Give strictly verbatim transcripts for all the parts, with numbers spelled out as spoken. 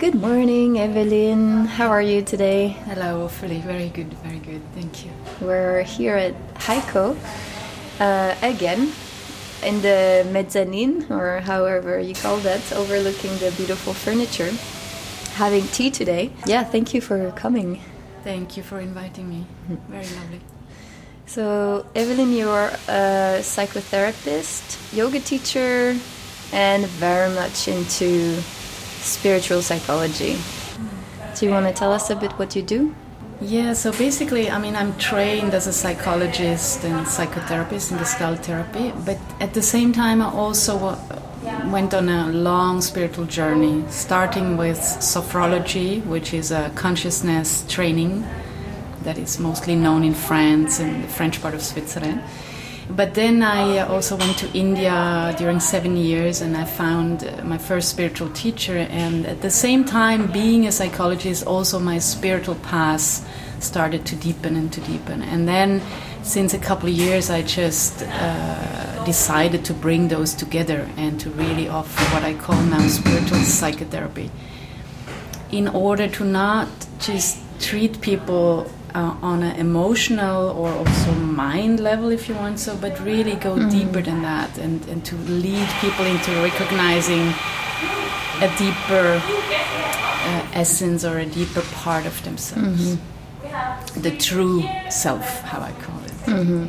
Good morning, Evelyn. How are you today? Hello, Ophelie. Very good, very good. Thank you. We're here at Heiko uh, again in the mezzanine, or however you call that, overlooking the beautiful furniture, having tea today. Yeah, thank you for coming. Thank you for inviting me. Very lovely. So, Evelyn, you're a psychotherapist, yoga teacher, and very much into spiritual psychology. Do you want to tell us a bit what you do? Yeah, so basically, I mean, I'm trained as a psychologist and psychotherapist in Gestalt therapy, but at the same time, I also went on a long spiritual journey, starting with sophrology, which is a consciousness training that is mostly known in France and the French part of Switzerland. But then I also went to India during seven years and I found my first spiritual teacher, and at the same time, being a psychologist, also my spiritual path started to deepen and to deepen. And then since a couple of years I just uh, decided to bring those together and to really offer what I call now spiritual psychotherapy, in order to not just treat people Uh, on an emotional or also mind level, if you want so, but really go mm-hmm. deeper than that, and, and to lead people into recognizing a deeper uh, essence or a deeper part of themselves. Mm-hmm. The true self, how I call it. Mm-hmm.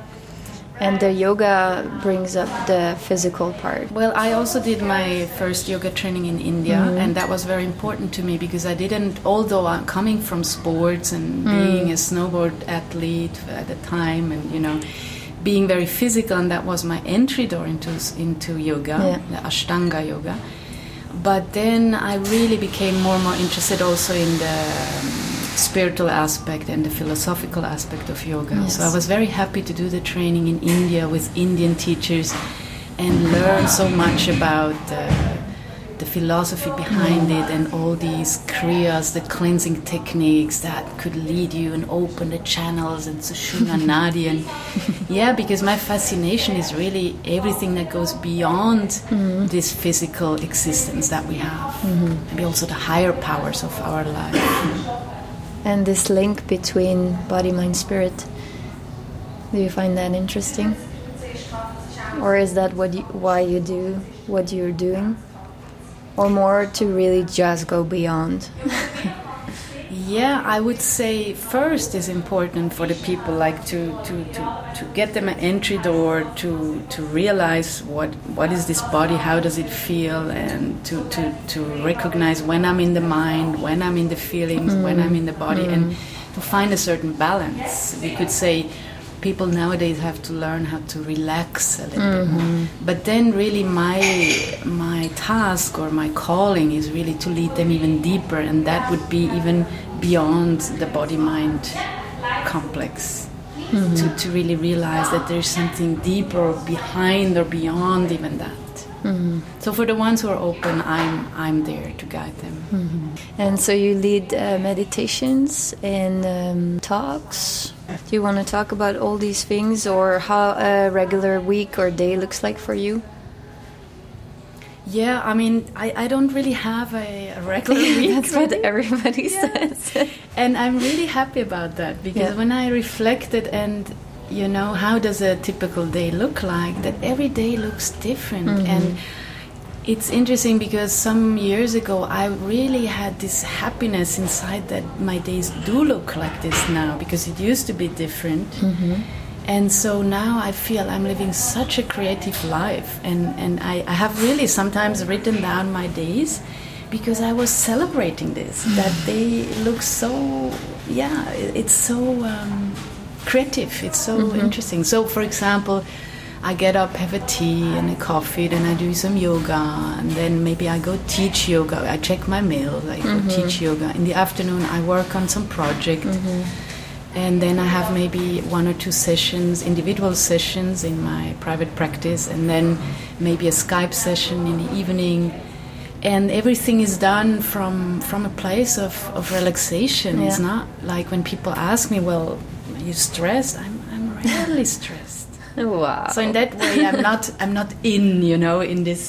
And the yoga brings up the physical part. Well, I also did my first yoga training in India, mm-hmm. and that was very important to me because I didn't, although I'm coming from sports and mm. being a snowboard athlete at the time, and you know, being very physical, and that was my entry door into into yoga, yeah. the Ashtanga yoga. But then I really became more and more interested also in the um, spiritual aspect and the philosophical aspect of yoga. Yes. So I was very happy to do the training in India with Indian teachers and learn so much about the, the philosophy behind it and all these kriyas, the cleansing techniques that could lead you and open the channels and Sushumna Nadi. And yeah, because my fascination is really everything that goes beyond mm-hmm. this physical existence that we have. Mm-hmm. Maybe also the higher powers of our life. And this link between body, mind, spirit, do you find that interesting? Or is that what you, why you do what you're doing? Or more to really just go beyond? Yeah, I would say first is important for the people, like to, to, to, to get them an entry door to to realize what what is this body, how does it feel, and to, to, to recognize when I'm in the mind, when I'm in the feelings, mm. when I'm in the body, mm. and to find a certain balance. We could say people nowadays have to learn how to relax a little mm-hmm. bit more. But then really my my task or my calling is really to lead them even deeper, and that would be even beyond the body-mind complex. Mm-hmm. To, to really realize that there's something deeper behind or beyond even that. Mm-hmm. So for the ones who are open, I'm I'm there to guide them. Mm-hmm. And so you lead uh, meditations and um, talks. Do you want to talk about all these things, or how a regular week or day looks like for you? Yeah, I mean, I, I don't really have a, a regular week. That's what everybody yeah. says. And I'm really happy about that, because yeah. when I reflected and, you know, how does a typical day look like, that every day looks different. Mm-hmm. And it's interesting because some years ago I really had this happiness inside that my days do look like this now, because it used to be different. Mm-hmm. And so now I feel I'm living such a creative life, and, and I, I have really sometimes written down my days because I was celebrating this, that they look so, yeah, it's so um, creative, it's so mm-hmm. interesting. So for example, I get up, have a tea and a coffee, then I do some yoga, and then maybe I go teach yoga. I check my mail, I go mm-hmm. teach yoga. In the afternoon I work on some project. Mm-hmm. And then I have maybe one or two sessions, individual sessions in my private practice, and then maybe a Skype session in the evening. And everything is done from from a place of, of relaxation. Yeah. It's not like when people ask me, well, are you stressed? I'm I'm rarely stressed. Wow. So in that way I'm not I'm not in, you know, in this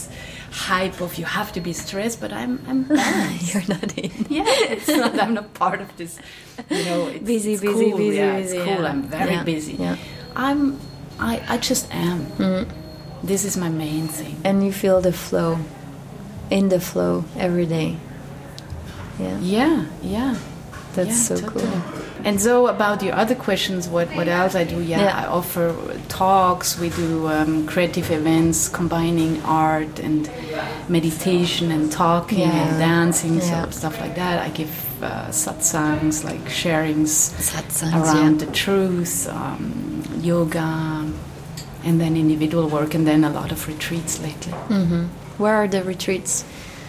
hype of you have to be stressed, but I'm I'm balanced. You're not in. Yeah, it's not. I'm not part of this. You know, it's, busy, it's busy, cool. busy, yeah, busy. It's cool. Yeah. I'm very yeah. busy. Yeah. I'm. I. I just am. Mm. This is my main thing. And you feel the flow, in the flow every day. Yeah. Yeah. Yeah. That's yeah, so totally. cool. And so about your other questions, what, what else I do? Yeah, Yeah. I offer talks. We do um, creative events combining art and meditation and talking Yeah. and dancing, Yeah. so stuff like that. I give uh, satsangs, like sharings Satsangs, around yeah. the truth, um, yoga, and then individual work, and then a lot of retreats lately. Mm-hmm. Where are the retreats?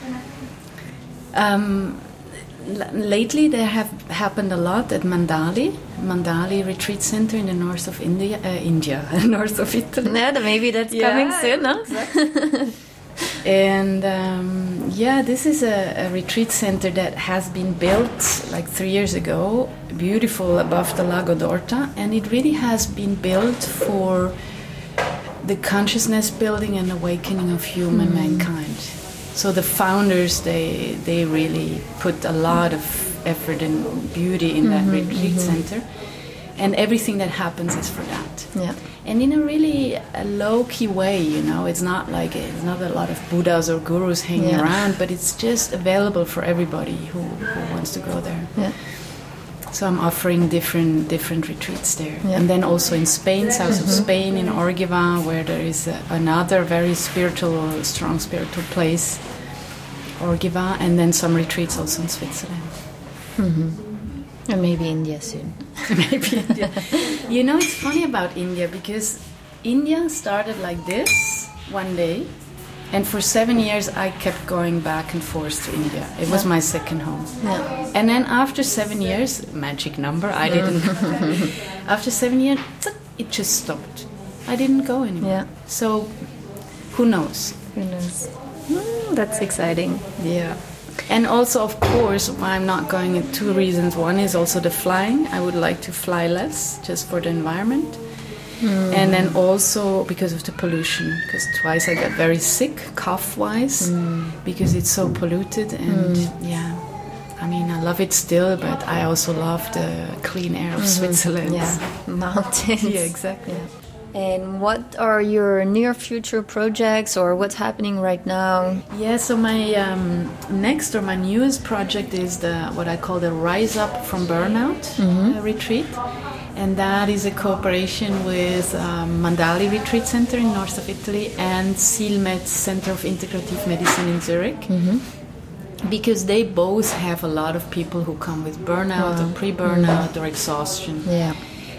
Um, l- lately, there have happened a lot at Mandali, Mandali Retreat Center in the north of India, uh, India, north of Italy. Yeah, maybe that's Yeah, coming soon, huh? And um, yeah, this is a, a retreat center that has been built like three years ago, beautiful above the Lago d'Orta, and it really has been built for the consciousness building and awakening of human mm. mankind. So the founders, they they really put a lot of effort and beauty in that mm-hmm, retreat mm-hmm. center, and everything that happens is for that. Yeah. And in a really a low-key way, you know, it's not like it's not a lot of Buddhas or gurus hanging yeah. around, but it's just available for everybody who, who wants to go there. Yeah. So I'm offering different different retreats there, yeah. and then also in Spain, south mm-hmm. of Spain, in Orgiva, where there is a, another very spiritual, strong spiritual place, Orgiva, and then some retreats also in Switzerland. Mm-hmm. And maybe India soon. Maybe India. You know, it's funny about India because India started like this one day, and for seven years I kept going back and forth to India. It was my second home. Yeah. And then after seven years, magic number, I didn't go. After seven years, it just stopped. I didn't go anymore. Yeah. So, who knows? Who knows? Mm, that's exciting. Yeah. And also, of course, why I'm not going in two reasons. One is also the flying. I would like to fly less, just for the environment. Mm. And then also because of the pollution. Because twice I got very sick, cough-wise, mm. because it's so polluted. And mm. yeah, I mean, I love it still, but I also love the clean air of mm-hmm. Switzerland. Yeah, mountains. Yeah, exactly. Yeah. And what are your near future projects, or what's happening right now? Yeah, so my um, next or my newest project is the what I call the Rise Up from Burnout mm-hmm. uh, retreat, and that is a cooperation with um, Mandali Retreat Center in north of Italy and SEALMED Center of Integrative Medicine in Zurich. Mm-hmm. Because they both have a lot of people who come with burnout wow. or pre-burnout mm-hmm. or exhaustion. Yeah.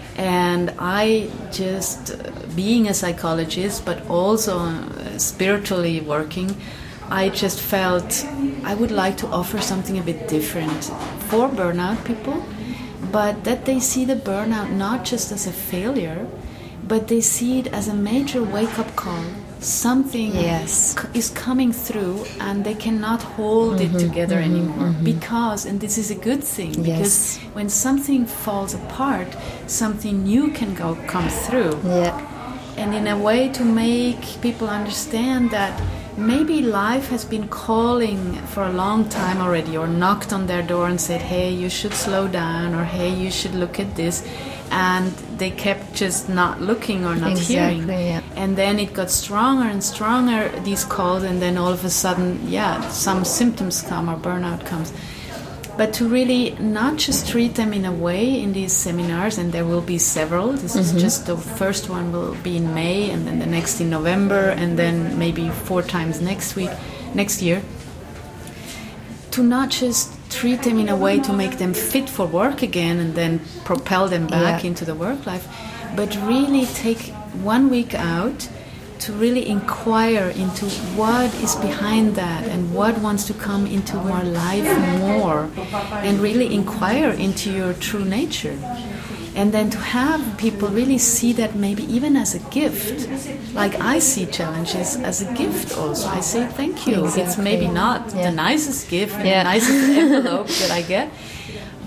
And I just, uh, being a psychologist, but also uh, spiritually working, I just felt I would like to offer something a bit different for burnout people, but that they see the burnout not just as a failure, but they see it as a major wake-up call. Something yes. c- is coming through and they cannot hold mm-hmm, it together mm-hmm, anymore mm-hmm. because, and this is a good thing, because yes. when something falls apart, something new can go come through. Yeah. And in a way to make people understand that maybe life has been calling for a long time already, or knocked on their door and said, hey, you should slow down, or hey, you should look at this. And they kept just not looking or not exactly, hearing. Yeah. And then it got stronger and stronger, these calls, and then all of a sudden, yeah, some symptoms come or burnout comes. But to really not just treat them in a way in these seminars, and there will be several. This mm-hmm. is just the first one will be in May, and then the next in November, and then maybe four times next week, next year. To not just treat them in a way to make them fit for work again and then propel them back yeah. into the work life, but really take one week out to really inquire into what is behind that and what wants to come into our life more, and really inquire into your true nature. And then to have people really see that maybe even as a gift. Like I see challenges as a gift also. I say thank you. Exactly. It's maybe not yeah. the nicest gift, yeah. the nicest envelope that I get,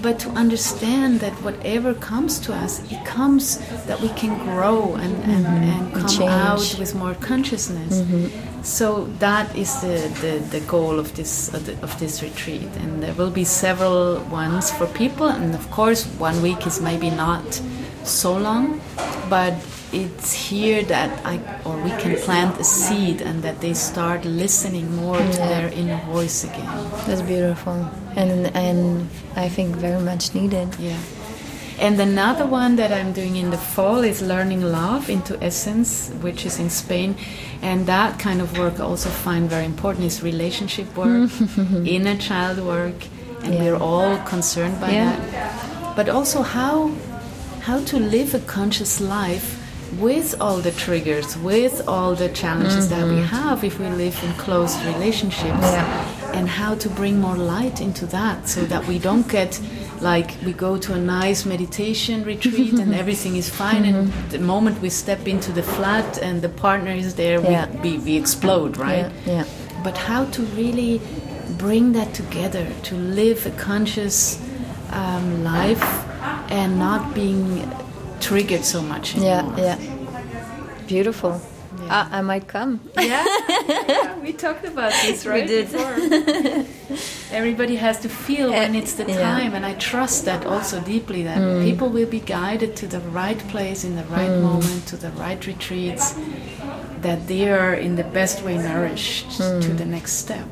but to understand that whatever comes to us, it comes that we can grow and, and, Mm-hmm. and come Change. out with more consciousness. Mm-hmm. So that is the, the, the goal of this of, the, of this retreat, and there will be several ones for people, and of course one week is maybe not so long, but it's here that I or we can plant a seed and that they start listening more to Yeah. their inner voice again. That's beautiful, and and I think very much needed. Yeah. And another one that I'm doing in the fall is Learning Love into Essence, which is in Spain. And that kind of work I also find very important is relationship work, inner child work, and Yeah. we're all concerned by Yeah. that. But also how how to live a conscious life with all the triggers, with all the challenges that we have if we live in close relationships. Yeah. And how to bring more light into that so that we don't get like we go to a nice meditation retreat and everything is fine, and the moment we step into the flat and the partner is there, Yeah. we, we, we explode, right? Yeah. Yeah. But how to really bring that together, to live a conscious um, life and not being triggered so much anymore. Yeah. Yeah. Beautiful. Yeah. I, I might come. Yeah, yeah, we talked about this, right? We did. Before. Everybody has to feel when it's the Yeah. time, and I trust that also deeply, that people will be guided to the right place in the right moment, to the right retreats, that they are in the best way nourished to the next step.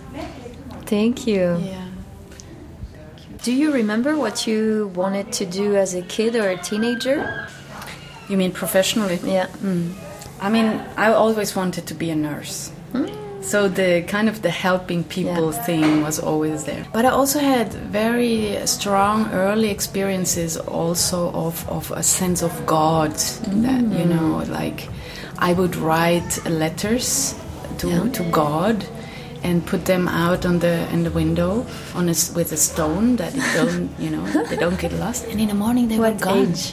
Thank you. Yeah. Do you remember what you wanted to do as a kid or a teenager? You mean professionally? Yeah. I mean, I always wanted to be a nurse. So the kind of the helping people Yeah. thing was always there. But I also had very strong early experiences also of, of a sense of God. That, you know, like I would write letters to, Yeah. to God and put them out on the in the window on a s with a stone that it don't, you know, they don't get lost. And in the morning they What were gone. age?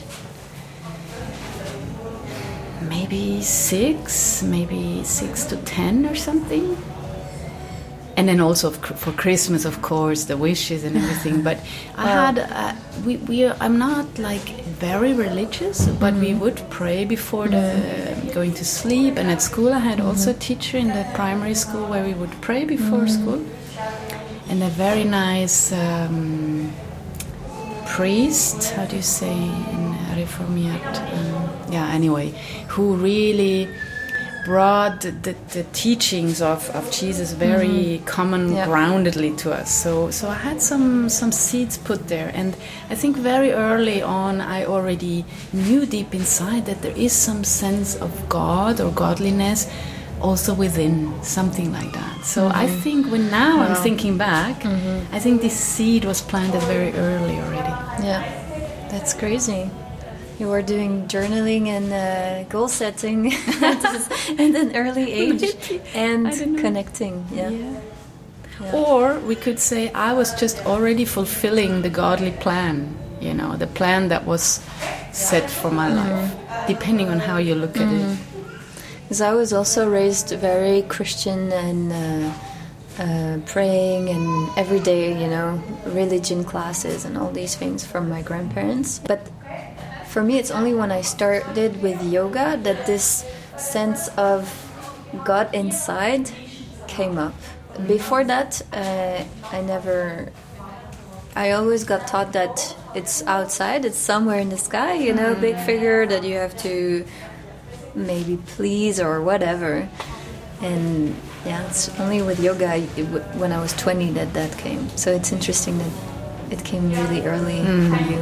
Maybe six, maybe six to ten or something. And then also of- for Christmas, of course, the wishes and everything. But I Wow. had, uh, we, we, are- I'm not like very religious, but we would pray before the going to sleep. And at school, I had also a teacher in the primary school where we would pray before school. And a very nice um, priest, how do you say in Reformiert? Um, yeah, anyway, who really brought the, the, the teachings of, of Jesus very common Yeah. groundedly to us. So so I had some, some seeds put there, and I think very early on I already knew deep inside that there is some sense of God or godliness also within, something like that. So I think when now I'm thinking back, I think this seed was planted very early already. Yeah. That's crazy. You were doing journaling and uh, goal setting at an early age and I don't know. connecting. Yeah. Yeah. Or we could say I was just already fulfilling the godly plan, you know, the plan that was set for my life, depending on how you look at it. Because I was also raised very Christian and uh, uh, praying and every day, you know, religion classes and all these things from my grandparents. But for me, it's only when I started with yoga that this sense of God inside came up. Before that, uh, I never... I always got taught that it's outside, it's somewhere in the sky, you know, big figure that you have to maybe please or whatever. And yeah, it's only with yoga I- it w- when I was twenty that that came. So it's interesting that it came really early for you.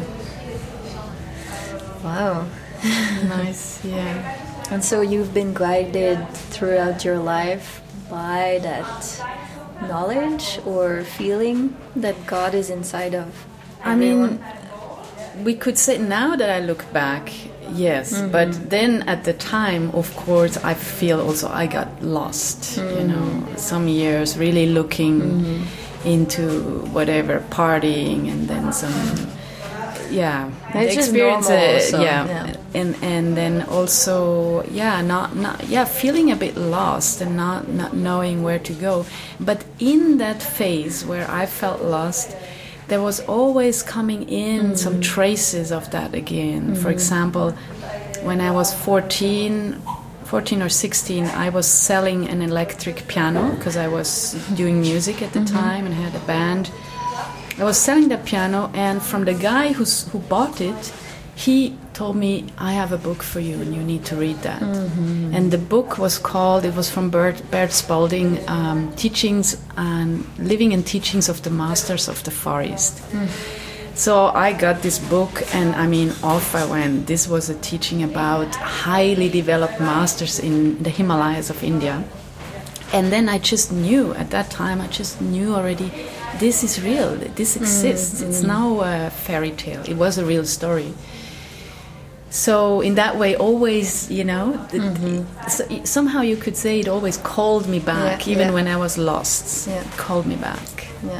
Wow. Nice, yeah. And so you've been guided throughout your life by that knowledge or feeling that God is inside of I mean, everyone? we could say now that I look back, yes, but then at the time, of course, I feel also I got lost, you know, some years really looking into whatever, partying, and then some, yeah, It's the just experience, normal uh, also, yeah. yeah. and and then also, yeah, not not yeah, feeling a bit lost and not not knowing where to go, but in that phase where I felt lost, there was always coming in mm-hmm. some traces of that again. Mm-hmm. For example, when I was fourteen, fourteen or sixteen, I was selling an electric piano because I was doing music at the mm-hmm. time and had a band. I was selling the piano, and from the guy who's, who bought it, he told me, I have a book for you and you need to read that. Mm-hmm. And the book was called, it was from Bert, Bert Spalding, um, Teachings and Living and Teachings of the Masters of the Far East. Mm. So I got this book, and I mean, off I went. This was a teaching about highly developed masters in the Himalayas of India. And then I just knew, at that time, I just knew already, this is real, this exists. Mm-hmm. It's no uh, fairy tale, it was a real story. So in that way, always, you know, mm-hmm. so, somehow you could say it always called me back, yeah, even yeah. when I was lost. Yeah. It called me back. Yeah.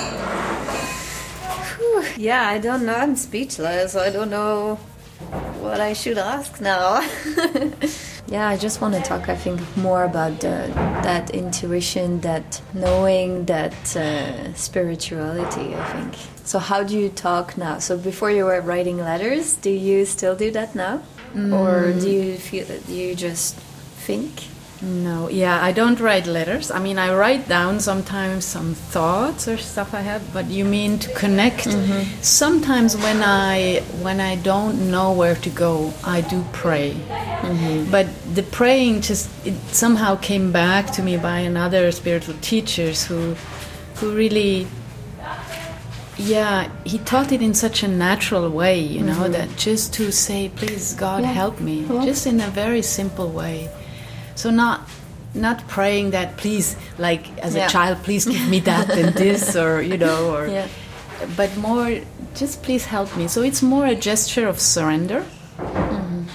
Whew. Yeah, I don't know. I'm speechless. I don't know what I should ask now. Yeah, I just want to talk, I think, more about uh, that intuition, that knowing, that uh, spirituality, I think. So how do you talk now? So before you were writing letters, do you still do that now? Mm. Or do you feel, do you just think? No, yeah, I don't write letters. I mean, I write down sometimes some thoughts or stuff I have, but you mean to connect? Mm-hmm. Sometimes when I when I don't know where to go, I do pray. Mm-hmm. But the praying just, it somehow came back to me by another spiritual teachers who who really, yeah, he taught it in such a natural way, you know, mm-hmm. that just to say, please, God, yeah. help me, yeah. just in a very simple way. So not not praying that, please, like as yeah. a child, please give me that and this, or, you know, or, yeah. but more, just please help me. So it's more a gesture of surrender. Mm-hmm.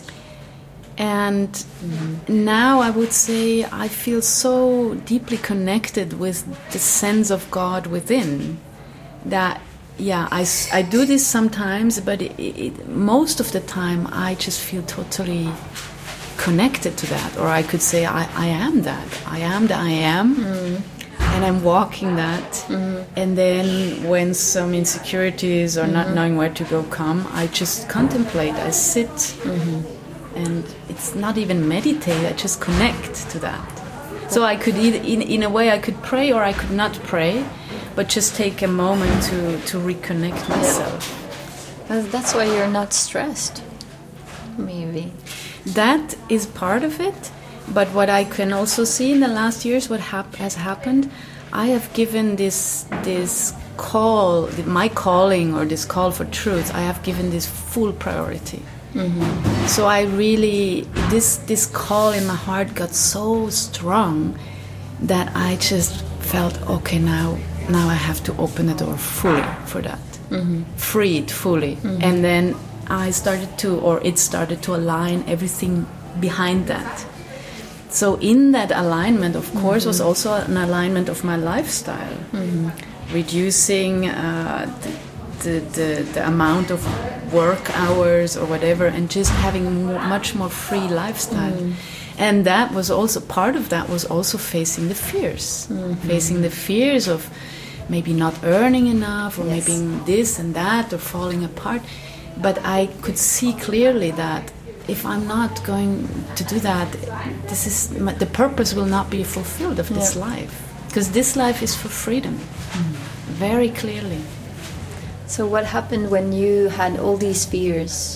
And mm-hmm. now I would say I feel so deeply connected with the sense of God within that, yeah, I, I do this sometimes, but it, it, most of the time I just feel totally connected to that, or I could say I, I am that. I am the I am, mm. and I'm walking that. Mm. And then when some insecurities or mm-hmm. not knowing where to go come, I just contemplate, I sit, mm-hmm. and it's not even meditate, I just connect to that. So I could either, in, in a way I could pray or I could not pray, but just take a moment to, to reconnect myself. Yeah. That's why you're not stressed, maybe. That is part of it, but what I can also see in the last years, what hap- has happened, I have given this this call, my calling, or this call for truth, I have given this full priority. Mm-hmm. So I really, this this call in my heart got so strong that I just felt, okay, now now I have to open the door fully for that, mm-hmm. free it fully, mm-hmm. and then I started to, or it started to align everything behind that. So in that alignment, of course, mm-hmm. was also an alignment of my lifestyle, mm-hmm. reducing uh, the, the, the the amount of work hours or whatever, and just having a more, much more free lifestyle. Mm-hmm. And that was also, part of that was also facing the fears, mm-hmm. facing the fears of maybe not earning enough, or yes. maybe this and that, or falling apart. But I could see clearly that if I'm not going to do that, this is the purpose will not be fulfilled of this yeah. life, because this life is for freedom, mm. very clearly. So what happened when you had all these fears?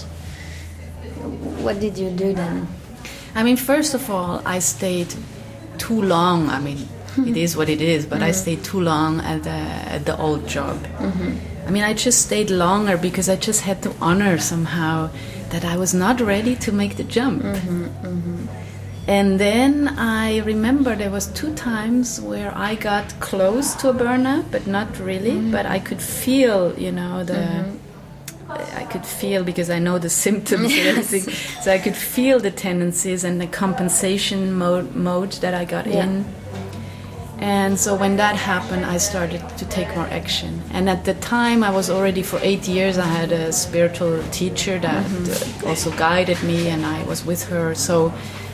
What did you do then? I mean, first of all, I stayed too long. I mean, it is what it is, but mm-hmm. I stayed too long at the, at the old job. Mm-hmm. I mean, I just stayed longer because I just had to honor somehow that I was not ready to make the jump. Mm-hmm, mm-hmm. And then I remember there was two times where I got close to a burnout, but not really. Mm-hmm. But I could feel, you know, the... Mm-hmm. I could feel, because I know the symptoms yes. and everything. So I could feel the tendencies and the compensation mode, mode that I got yeah. in. And so when that happened, I started to take more action. And at the time, I was already, for eight years, I had a spiritual teacher that mm-hmm. uh, also guided me, and I was with her. So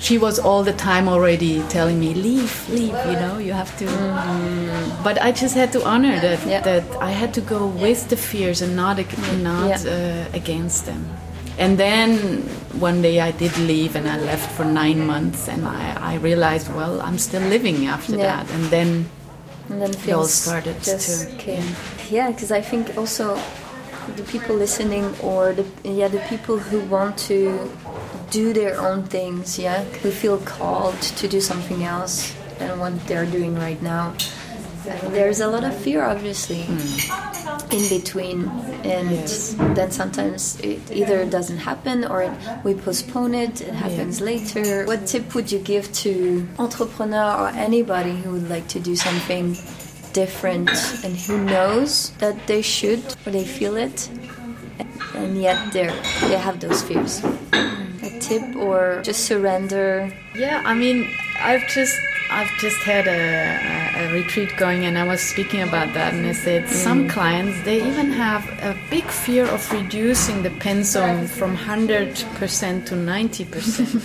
she was all the time already telling me, leave, leave, you know, you have to. Mm-hmm. But I just had to honor that, yeah. that I had to go with the fears and not, not yeah. uh, against them. And then one day I did leave, and I left for nine months, and I, I realized, well, I'm still living after yeah. that. And then, and then it all started just to came. Yeah, because I think also the people listening, or the yeah the people who want to do their own things, yeah, who feel called to do something else than what they're doing right now. And there's a lot of fear, obviously, mm. in between, and yes. then sometimes it either doesn't happen or it, we postpone it, it happens yeah. later. What tip would you give to entrepreneur or anybody who would like to do something different and who knows that they should, or they feel it, and yet they they have those fears? A tip, or just surrender? Yeah, I mean, I've just I've just had a, a, a retreat going, and I was speaking about that, and I said mm. some clients, they even have a big fear of reducing the pensum from one hundred percent to ninety percent.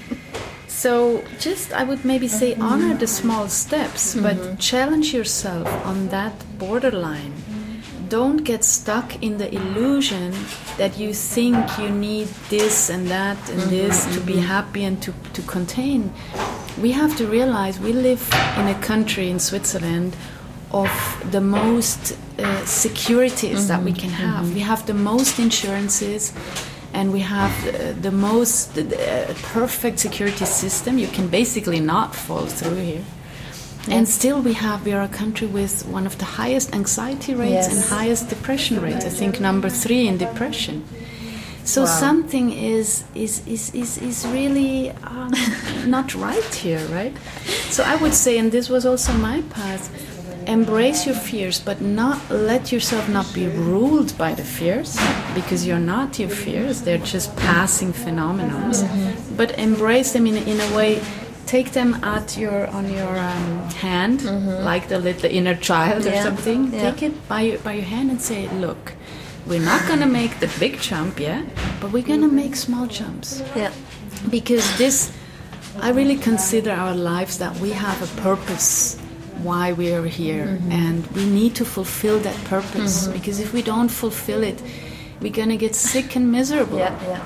So just, I would maybe say, honor the small steps, mm-hmm. but challenge yourself on that borderline. Don't get stuck in the illusion that you think you need this and that and mm-hmm, this mm-hmm. to be happy and to, to contain. We have to realize we live in a country, in Switzerland, of the most uh, securities mm-hmm, that we can have. Mm-hmm. We have the most insurances, and we have uh, the most uh, perfect security system. You can basically not fall through here. And still we have, we are a country with one of the highest anxiety rates yes. and highest depression rates. I think number three in depression. So wow. something is is is is, is really um, not right here, right? So I would say, and this was also my path, embrace your fears, but not let yourself not be ruled by the fears, because you're not your fears, they're just passing phenomena. Mm-hmm. But embrace them in, in a way. Take them at your on your um, hand, mm-hmm. like the little inner child or yeah. something. Yeah. Take it by your, by your hand and say, look, we're not going to make the big jump yet, but we're going to make small jumps. Yeah. Because this, I really consider our lives that we have a purpose why we are here, mm-hmm. and we need to fulfill that purpose, mm-hmm. because if we don't fulfill it, we're going to get sick and miserable. Yeah, yeah.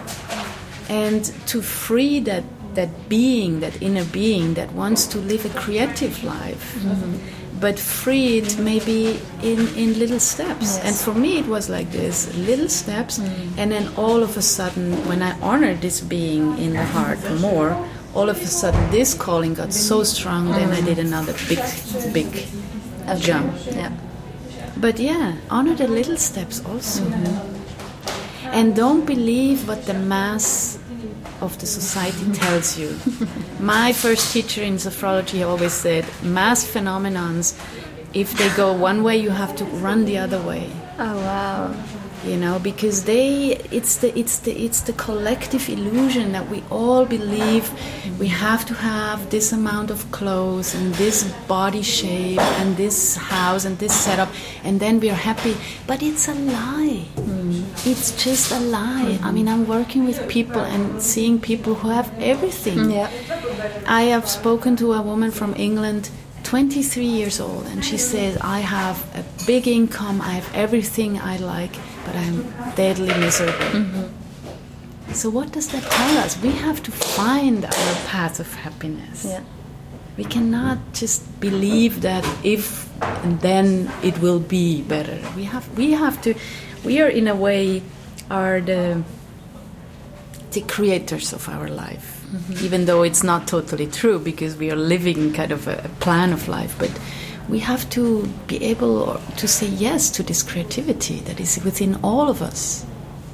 And to free that that being, that inner being that wants to live a creative life, mm-hmm. but free it maybe in, in little steps. Yes. And for me it was like this, little steps, mm-hmm. and then all of a sudden, when I honored this being in the heart more, all of a sudden this calling got so strong, mm-hmm. then I did another big, big okay. jump. Yeah. But yeah, honor the little steps also. Mm-hmm. And don't believe what the mass of the society tells you. My first teacher in sophrology always said, mass phenomenons, if they go one way, you have to run the other way. Oh wow. You know, because they it's the it's the it's the collective illusion that we all believe we have to have this amount of clothes and this body shape and this house and this setup, and then we are happy. But it's a lie. Mm. It's just a lie. Mm-hmm. I mean, I'm working with people and seeing people who have everything. Yeah. I have spoken to a woman from England, twenty-three years old, and she says, I have a big income, I have everything I like, but I'm deadly miserable. Mm-hmm. So what does that tell us? We have to find our path of happiness. Yeah. We cannot just believe that if and then it will be better. We have we have to we are in a way are the the creators of our life. Mm-hmm. Even though it's not totally true, because we are living kind of a, a plan of life, but we have to be able to say yes to this creativity that is within all of us.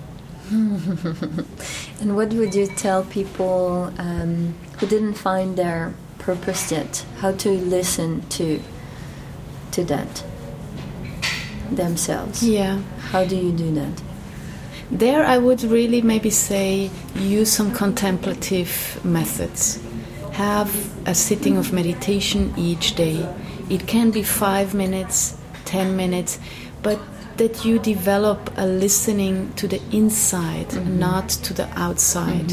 And what would you tell people um, who didn't find their purpose yet? How to listen to to that themselves? Yeah. How do you do that? There I would really maybe say use some contemplative methods. Have a sitting of meditation each day. It can be five minutes, ten minutes, but that you develop a listening to the inside, mm-hmm. not to the outside. Mm-hmm.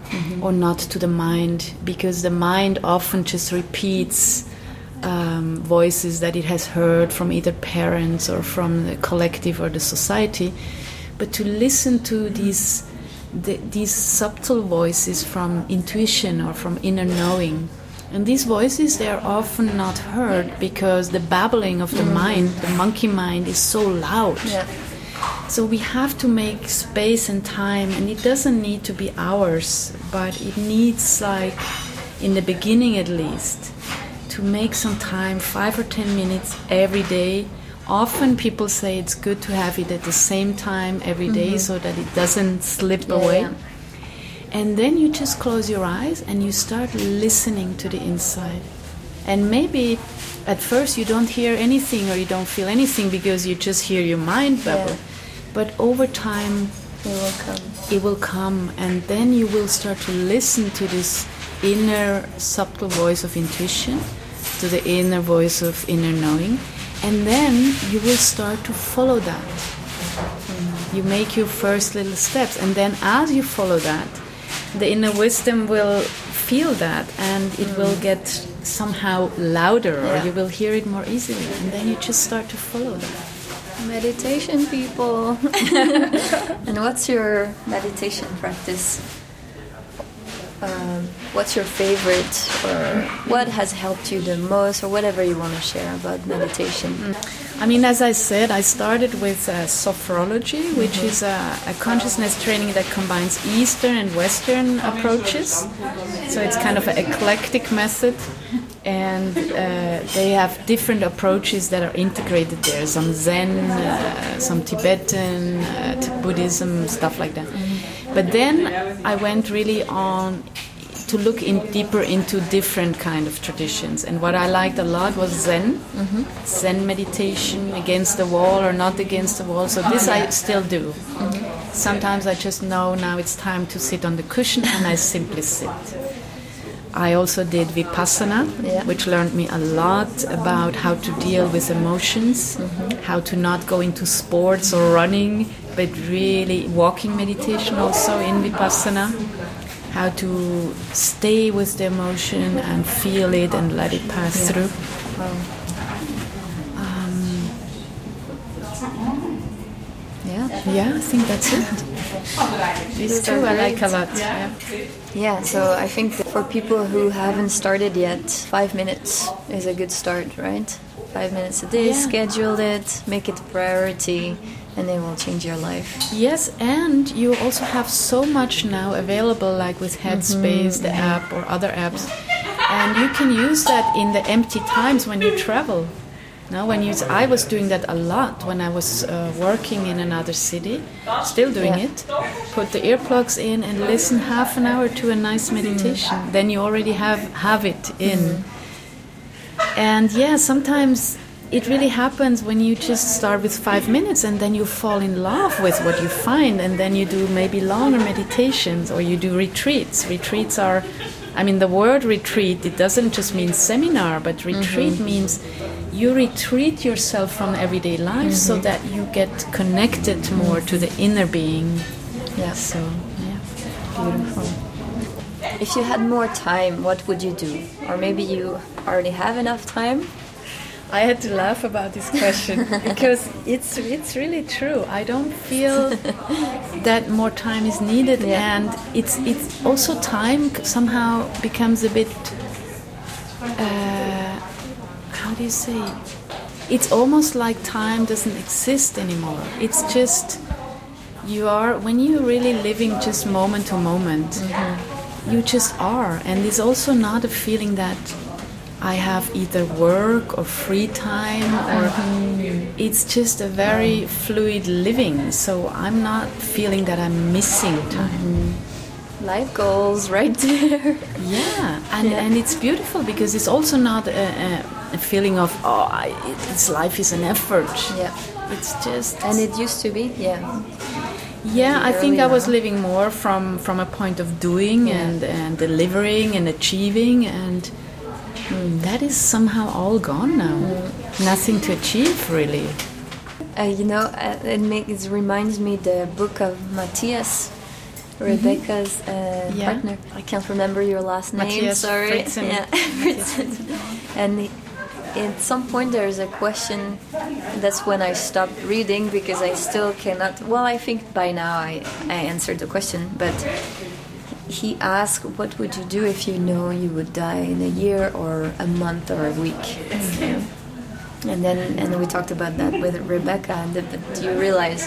mm-hmm. or not to the mind, because the mind often just repeats um, voices that it has heard from either parents or from the collective or the society. But to listen to these the, these subtle voices from intuition or from inner knowing. And these voices, they are often not heard because the babbling of the mm. mind, the monkey mind, is so loud. Yeah. So we have to make space and time, and it doesn't need to be hours, but it needs, like, in the beginning at least, to make some time, five or ten minutes every day. Often people say it's good to have it at the same time every day mm-hmm. so that it doesn't slip yeah, away. Yeah. And then you just close your eyes and you start listening to the inside. And maybe at first you don't hear anything or you don't feel anything because you just hear your mind babble. Yeah. But over time it will come. It will come, and then you will start to listen to this inner subtle voice of intuition, to the inner voice of inner knowing, and then you will start to follow that. Mm. You make your first little steps, and then as you follow that, the inner wisdom will feel that, and it mm. will get somehow louder, yeah. or you will hear it more easily, and then you just start to follow that. Meditation, people. And what's your meditation practice? Um, what's your favorite, or what has helped you the most, or whatever you want to share about meditation? I mean, as I said, I started with uh, sophrology, which mm-hmm. is a, a consciousness training that combines Eastern and Western approaches. So it's kind of an eclectic method, and uh, they have different approaches that are integrated there. Some Zen, uh, some Tibetan, uh, Buddhism, stuff like that. Mm-hmm. But then I went really on to look in deeper into different kind of traditions, and what I liked a lot was Zen, mm-hmm. Zen meditation, against the wall or not against the wall. So this I still do. Mm-hmm. Sometimes I just know now it's time to sit on the cushion, and I simply sit. I also did Vipassana, yeah. which learned me a lot about how to deal with emotions, mm-hmm. how to not go into sports or running, but really walking meditation also in Vipassana. How to stay with the emotion and feel it and let it pass yeah. through. Wow. Um, yeah, yeah, I think that's it. These two I like a lot. Yeah. Yeah, so I think that for people who haven't started yet, five minutes is a good start, right? Five minutes a day, yeah. schedule it, make it a priority, and it will change your life. Yes, and you also have so much now available, like with Headspace, mm-hmm. the app, or other apps, and you can use that in the empty times when you travel. Now, when you, I was doing that a lot when I was uh, working in another city, still doing yeah. it. Put the earplugs in and listen half an hour to a nice meditation. Mm-hmm. Then you already have have it in. Mm-hmm. And yeah, sometimes it really happens when you just start with five minutes and then you fall in love with what you find, and then you do maybe longer meditations, or you do retreats. Retreats are, I mean, the word retreat, it doesn't just mean seminar, but retreat mm-hmm. means you retreat yourself from everyday life mm-hmm. so that you get connected more to the inner being. Yeah. So, yeah. Beautiful. If you had more time, what would you do? Or maybe you already have enough time? I had to laugh about this question because it's it's really true. I don't feel that more time is needed, yeah. and it's it's also time somehow becomes a bit. Uh, how do you say? It's almost like time doesn't exist anymore. It's just you are when you're really living just moment to moment. Mm-hmm. You just are, and it's also not a feeling that I have either work or free time, or mm-hmm. it's just a very fluid living. So I'm not feeling that I'm missing time. Mm-hmm. Life goals right there. Yeah, and yeah. and it's beautiful because it's also not a, a, a feeling of oh, I, this life is an effort. Yeah, it's just and it used to be. Yeah. Yeah, I think I was living more from from a point of doing yeah. and and delivering and achieving and. Mm, that is somehow all gone now. Mm. Nothing to achieve, really. Uh, you know, uh, it, makes, it reminds me the book of Matthias, Rebecca's uh, yeah. partner. I can't remember your last name. Matthias Sorry. Fritzen. Yeah. Fritzen. And he, at some point there's a question. That's when I stopped reading because I still cannot. Well, I think by now I, I answered the question, but he asked, "What would you do if you know you would die in a year or a month or a week?" Mm-hmm. And then and we talked about that with Rebecca, and the, but you realize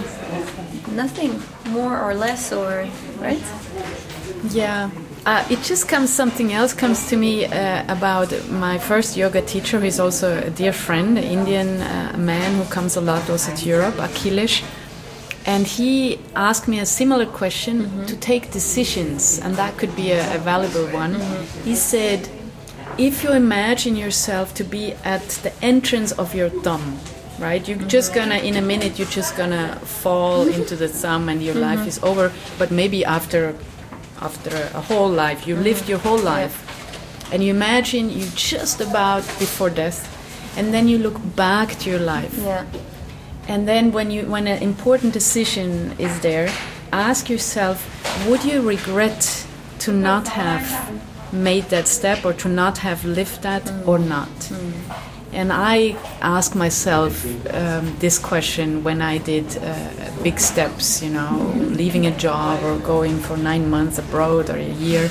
nothing more or less, or right? Yeah. Uh, it just comes, something else comes to me uh, about my first yoga teacher, who is also a dear friend, an Indian uh, man who comes a lot also to Europe, Akhilesh. And he asked me a similar question, mm-hmm. to take decisions, and that could be a, a valuable one. Mm-hmm. He said, if you imagine yourself to be at the entrance of your thumb, right? You're mm-hmm. just gonna, in a minute, you're just gonna fall into the thumb and your mm-hmm. life is over, but maybe after... after a whole life, you mm-hmm. lived your whole life, yeah. and you imagine you just about before death, and then you look back to your life, yeah. and then when you when an important decision is there, ask yourself, would you regret to not have made that step or to not have lived that mm. or not? Mm. And I ask myself um, this question when I did uh, big steps, you know, leaving a job or going for nine months abroad or a year.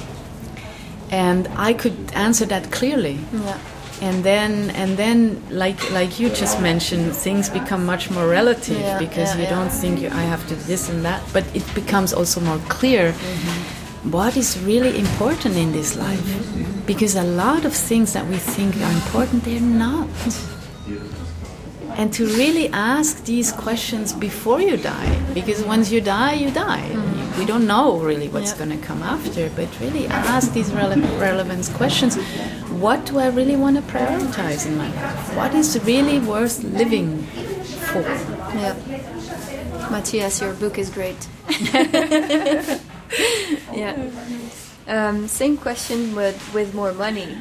And I could answer that clearly. Yeah. And then, and then, like like you just mentioned, things become much more relative, yeah, because yeah, you yeah. don't think you, I have to do this and that, but it becomes also more clear. Mm-hmm. What is really important in this life? Mm-hmm. Because a lot of things that we think are important, they're not. And to really ask these questions before you die, because once you die, you die. Mm-hmm. We don't know really what's yeah. going to come after, but really ask these rele- relevant questions. What do I really want to prioritize in my life? What is really worth living for? Yeah. Matthias, your book is great. Yeah. Um, same question, but with more money.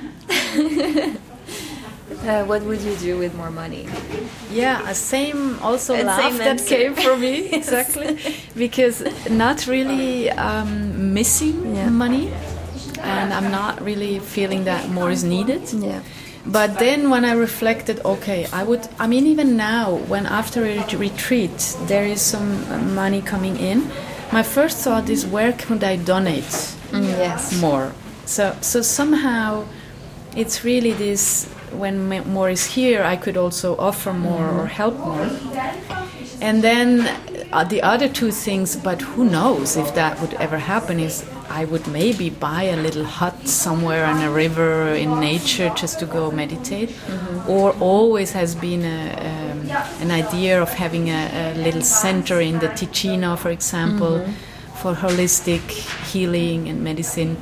uh, what would you do with more money? Yeah, same also and laugh same that answer. came from me. Exactly. Because not really um, missing yeah. money, and I'm not really feeling that more is needed. Yeah. But then when I reflected, okay, I would, I mean, even now, when after a retreat, there is some money coming in, my first thought is, where could I donate mm, yes. more? So so somehow it's really this, when more is here, I could also offer more mm-hmm. or help more. And then uh, the other two things, but who knows if that would ever happen, is I would maybe buy a little hut somewhere on a river in nature just to go meditate. Mm-hmm. Or always has been a, um, an idea of having a, a little center in the Ticino, for example, mm-hmm. for holistic healing and medicine.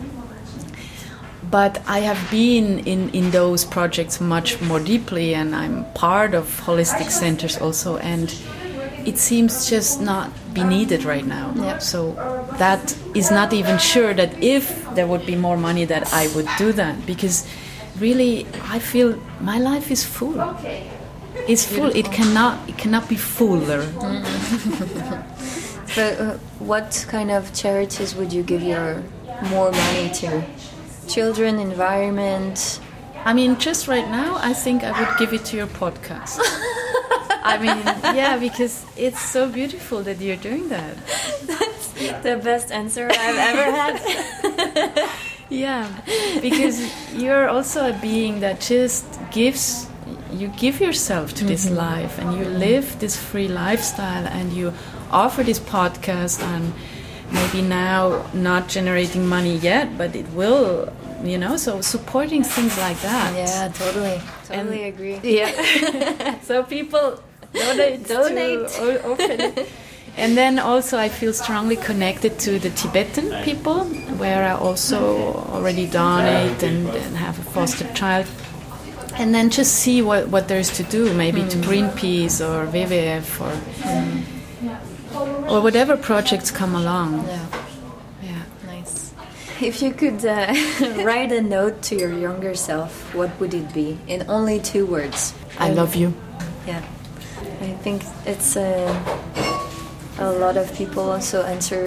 But I have been in, in those projects much more deeply, and I'm part of holistic centers also, and it seems just not be needed right now. Yep. So that is not even sure that if there would be more money that I would do that, because really I feel my life is full. It's full. Beautiful. It cannot it cannot be fuller. Mm. But uh, what kind of charities would you give your more money to? Children, environment? I mean, just right now, I think I would give it to your podcast. I mean, yeah, because it's so beautiful that you're doing that. That's the best answer I've ever had. Yeah, because you're also a being that just gives, you give yourself to this mm-hmm. life, and you live this free lifestyle, and you offer this podcast, and maybe now not generating money yet, but it will, you know, so supporting things like that. Yeah, totally. Totally and, agree. Yeah. So people donate. Donate. To open. And then also I feel strongly connected to the Tibetan people, where I also already donate and, and have a foster child. And then just see what, what there is to do, maybe mm. to Greenpeace or W W F or... Mm. Or whatever projects come along. Yeah, yeah, nice. If you could uh, write a note to your younger self, what would it be? In only two words. I love you. Yeah, I think it's uh, a lot of people also answer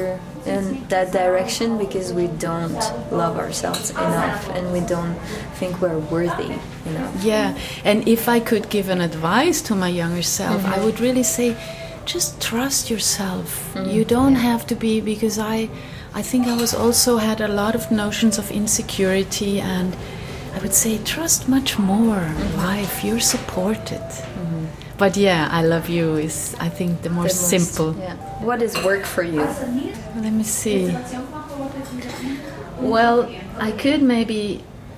in that direction because we don't love ourselves enough and we don't think we're worthy enough. Yeah, and if I could give an advice to my younger self, mm-hmm. I would really say, just trust yourself. Mm-hmm. You don't have to be, because I, I think I was also had a lot of notions of insecurity, and I would say trust much more mm-hmm. life. You're supported. Mm-hmm. But yeah, I love you is, I think, the more the most, simple. Yeah. What is work for you? Let me see. Well, I could maybe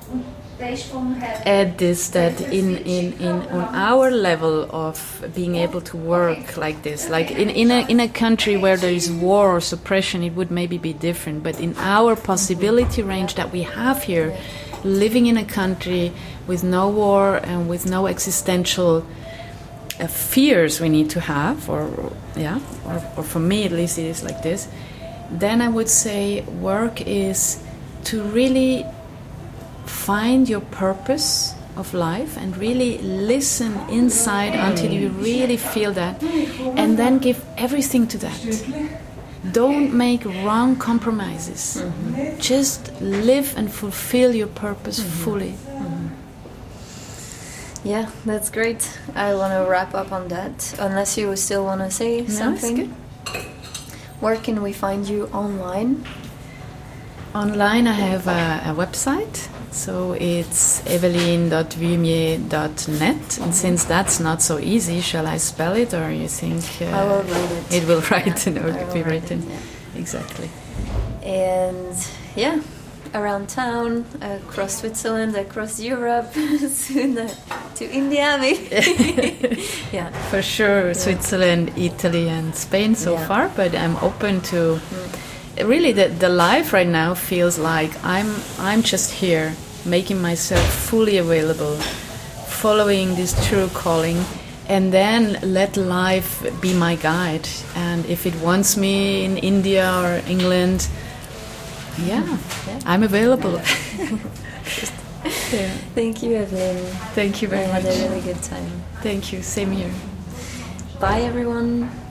add this, that in, in, in on our level of being able to work like this, like in, in, a, in a country where there is war or suppression, it would maybe be different. But in our possibility range that we have here, living in a country with no war and with no existential uh, fears we need to have, or yeah, or, or for me at least it is like this, then I would say work is to really find your purpose of life and really listen inside until you really feel that, and then give everything to that. Don't make wrong compromises. Mm-hmm. Just live and fulfill your purpose mm-hmm. fully. Mm-hmm. Yeah, that's great. I want to wrap up on that, unless you still want to say no, something. Where can we find you online? Online I have a, a website. So it's evelien dot vumier dot net, and since that's not so easy, shall I spell it, or you think uh, I will write it? It will write, yeah, or it will be written. It, yeah. Exactly. And yeah, around town, across Switzerland, across Europe, soon uh, to India, maybe. Yeah, for sure. Yeah. Switzerland, Italy, and Spain so yeah. far, but I'm open to. Mm. Really, the the life right now feels like I'm I'm just here, making myself fully available, following this true calling, and then let life be my guide. And if it wants me in India or England, yeah, yeah. I'm available. Yeah. Thank you, Evelien. Thank you very I much. I had a really good time. Thank you. Same here. Bye, everyone.